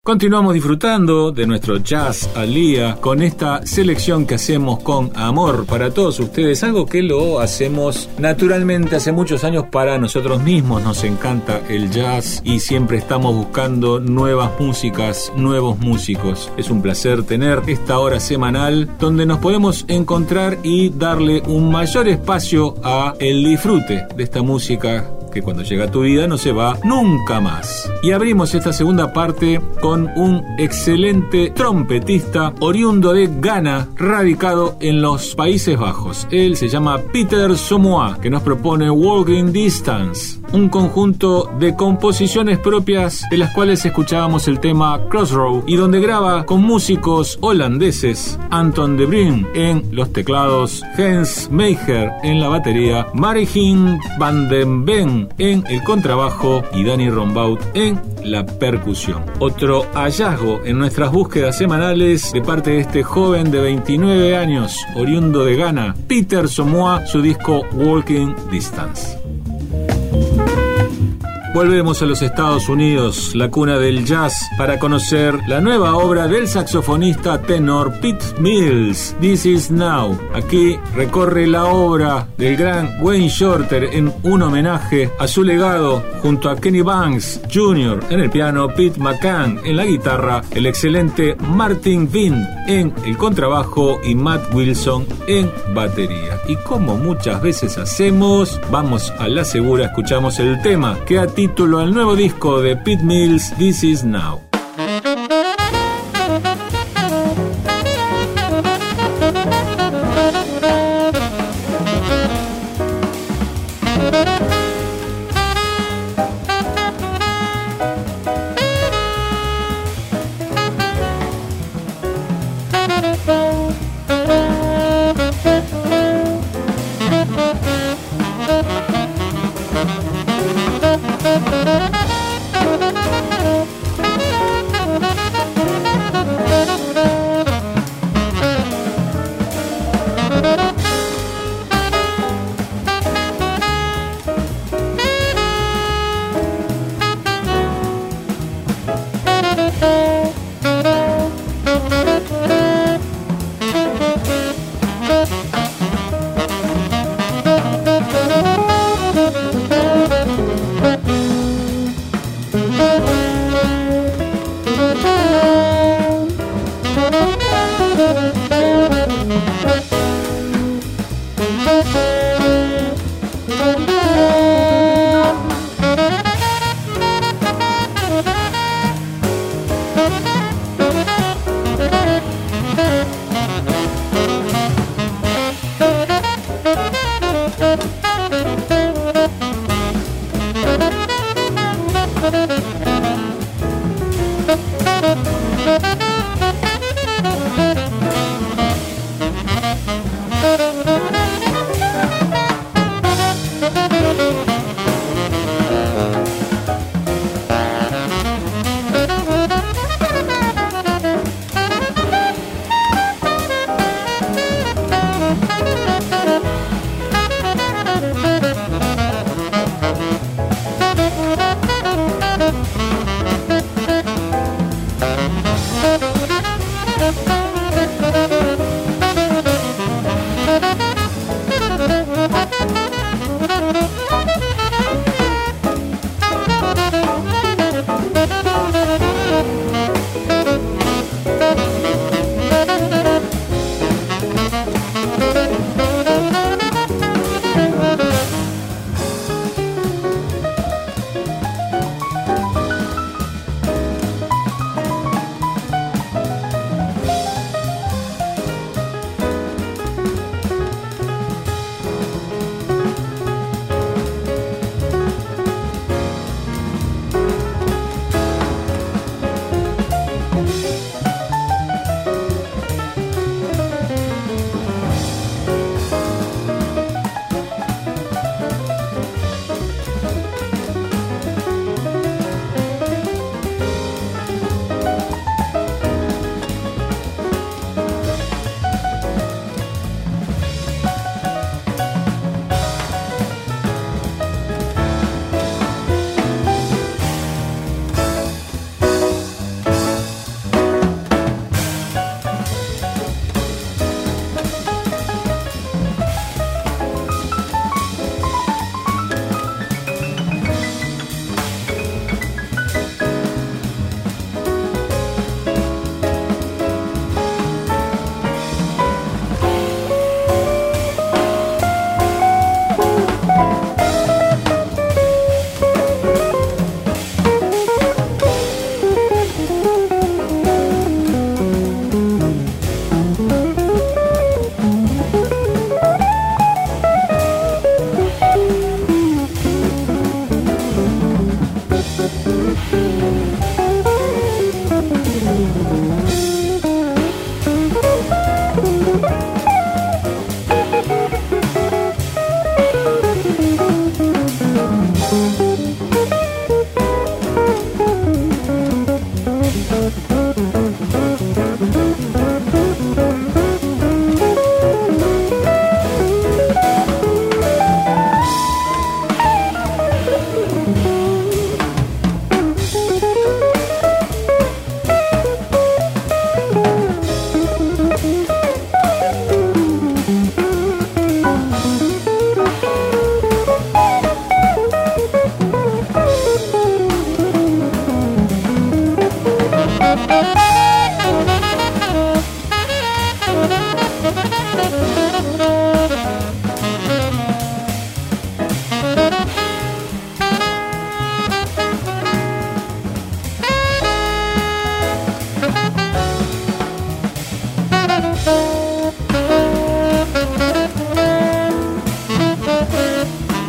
Continuamos disfrutando de nuestro jazz al día con esta selección que hacemos con amor para todos ustedes, algo que lo hacemos naturalmente hace muchos años para nosotros mismos. Nos encanta el jazz y siempre estamos buscando nuevas músicas, nuevos músicos. Es un placer tener esta hora semanal donde nos podemos encontrar y darle un mayor espacio a el disfrute de esta música que cuando llega a tu vida no se va nunca más. Y abrimos esta segunda parte con un excelente trompetista oriundo de Ghana, radicado en los Países Bajos. Él se llama Peter Somoa, que nos propone Walking Distance, un conjunto de composiciones propias de las cuales escuchábamos el tema Crossroad y donde graba con músicos holandeses, Anton de Bruin en los teclados, Hans Meijer en la batería, Marijn van den Ven en el contrabajo y Danny Rombaut en la percusión. Otro hallazgo en nuestras búsquedas semanales de parte de este joven de 29 años, oriundo de Ghana, Peter Somoa, su disco Walking Distance. Volvemos a los Estados Unidos, la cuna del jazz, para conocer la nueva obra del saxofonista tenor Pete Mills, This Is Now. Aquí recorre la obra del gran Wayne Shorter en un homenaje a su legado junto a Kenny Banks Jr. en el piano, Pete McCann en la guitarra, el excelente Martin Wind en el contrabajo y Matt Wilson en batería. Y como muchas veces hacemos, vamos a la segura, escuchamos el tema que a título al nuevo disco de Pete Mills, This Is Now.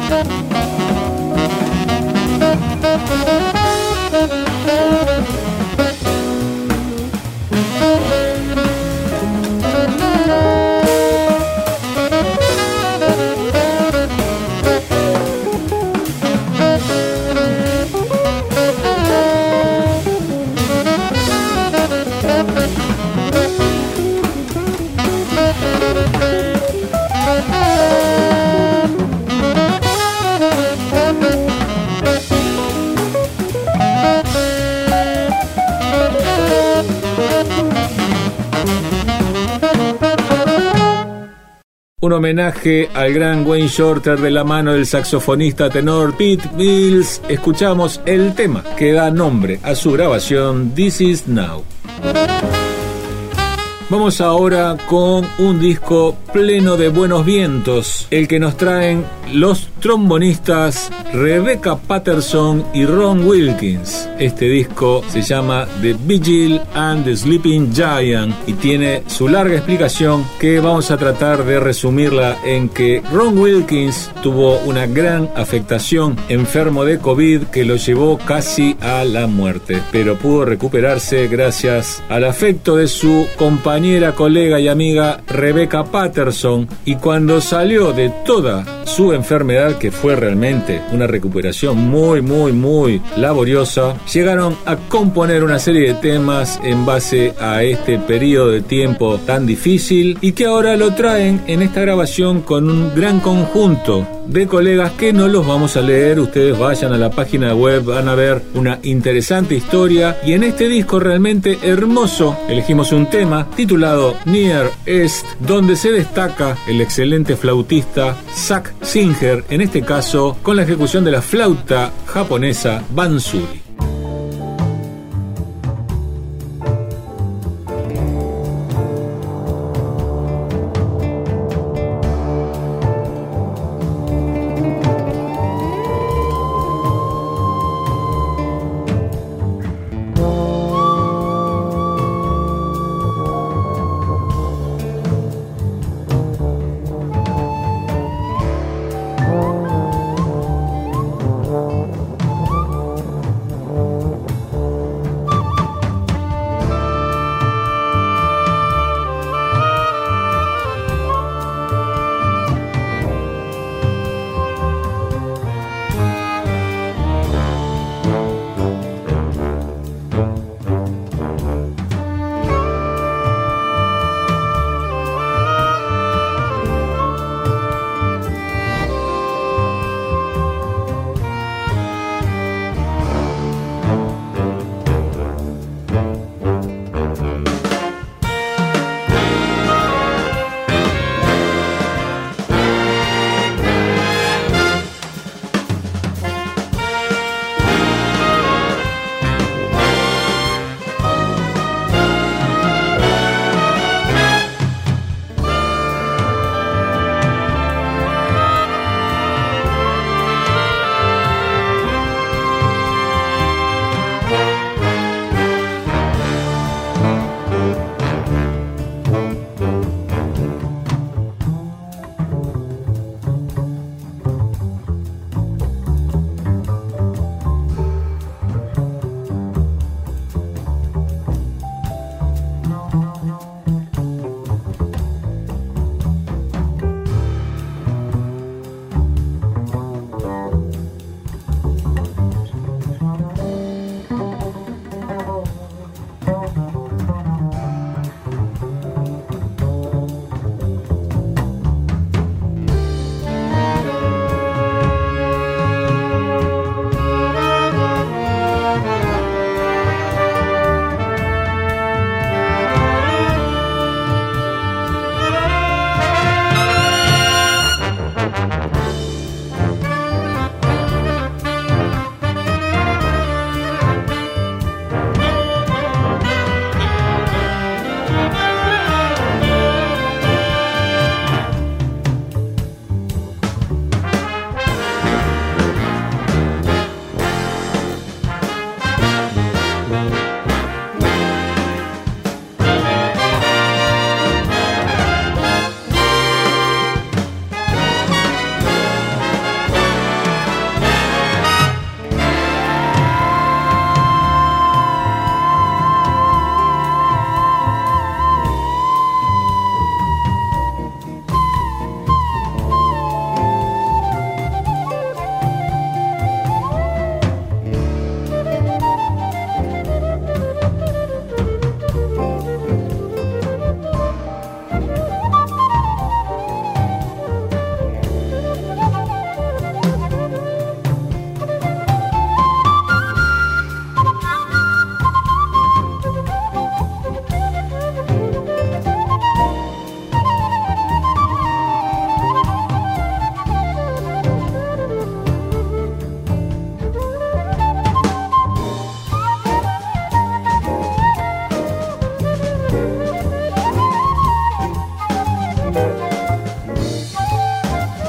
Un homenaje al gran Wayne Shorter de la mano del saxofonista tenor Pete Mills. Escuchamos el tema que da nombre a su grabación This Is Now. Vamos ahora con un disco pleno de buenos vientos, el que nos traen los trombonistas Rebecca Patterson y Ron Wilkins. Este disco se llama The Vigil and the Sleeping Giant y tiene su larga explicación que vamos a tratar de resumirla en que Ron Wilkins tuvo una gran afectación, enfermo de COVID que lo llevó casi a la muerte, pero pudo recuperarse gracias al afecto de su compañera, colega y amiga Rebecca Patterson, y cuando salió de toda su enfermedad, que fue realmente una recuperación muy laboriosa, llegaron a componer una serie de temas en base a este periodo de tiempo tan difícil y que ahora lo traen en esta grabación con un gran conjunto de colegas que no los vamos a leer. Ustedes vayan a la página web, van a ver una interesante historia, y en este disco realmente hermoso elegimos un tema titulado Near East, donde se destaca el excelente flautista Zach Singer, en este caso con la ejecución de la flauta japonesa Bansuri.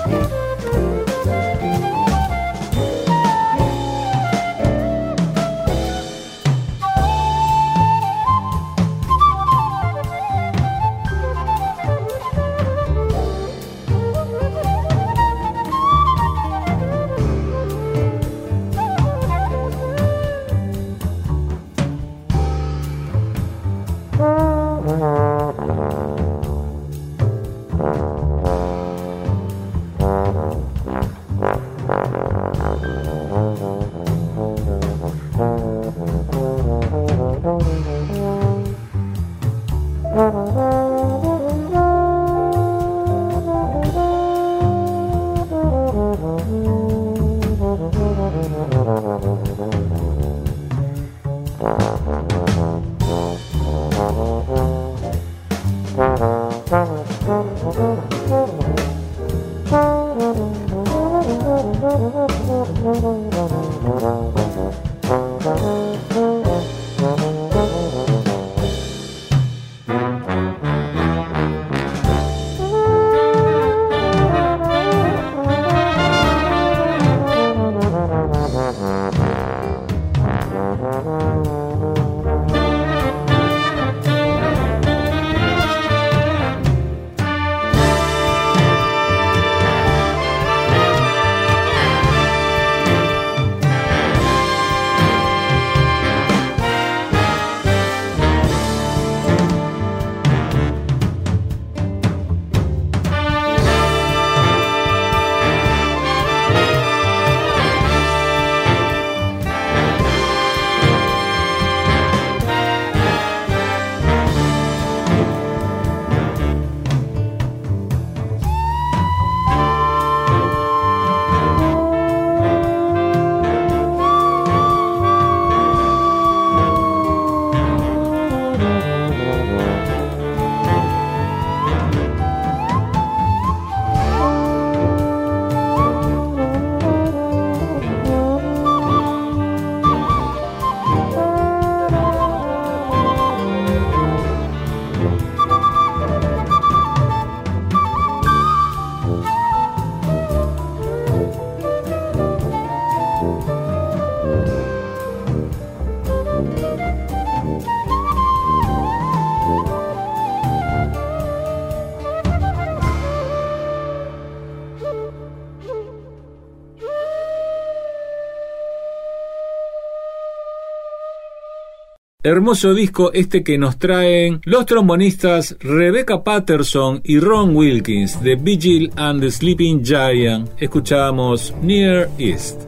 Hermoso disco este que nos traen los trombonistas Rebecca Patterson y Ron Wilkins de Vigil and the Sleeping Giant. Escuchamos Near East.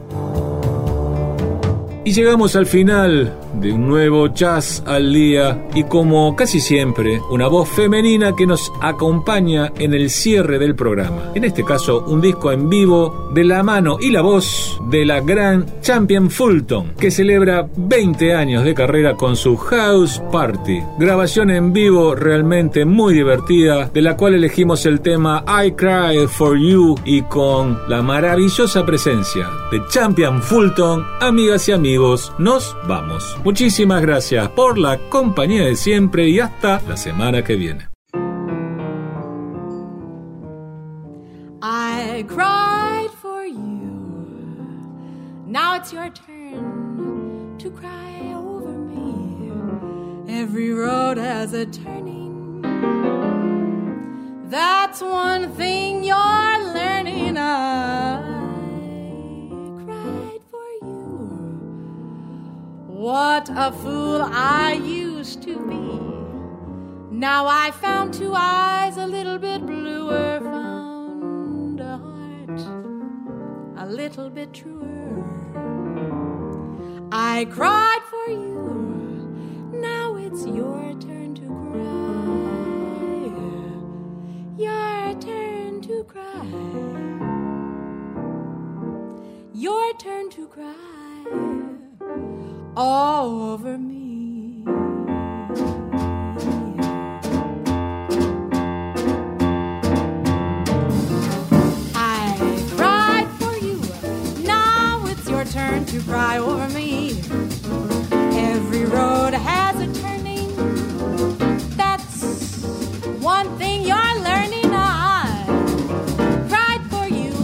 Y llegamos al final de un nuevo Jazz al Día y como casi siempre, una voz femenina que nos acompaña en el cierre del programa. En este caso, un disco en vivo de la mano y la voz de la gran Champion Fulton, que celebra 20 años de carrera con su House Party. Grabación en vivo realmente muy divertida, de la cual elegimos el tema I Cried For You y con la maravillosa presencia de Champion Fulton, amigas y amigos, nos vamos. Muchísimas gracias por la compañía de siempre y hasta la semana que viene. I cried for you. Now it's your turn to cry over me. Every road has a turning. That's one thing you're learning. What a fool I used to be. Now I found two eyes a little bit bluer, found a heart a little bit truer. I cried for you, now it's your turn to cry. Your turn to cry. Your turn to cry. All over me. I cried for you, now it's your turn to cry over me. Every road has a turning, that's one thing you're learning. I cried for you,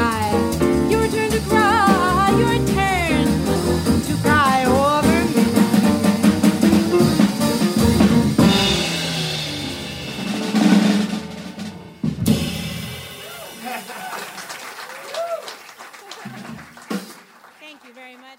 cry. Your turn to cry. Your turn to cry over me. Thank you very much.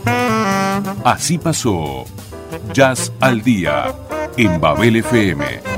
Así pasó Jazz al Día en Babel FM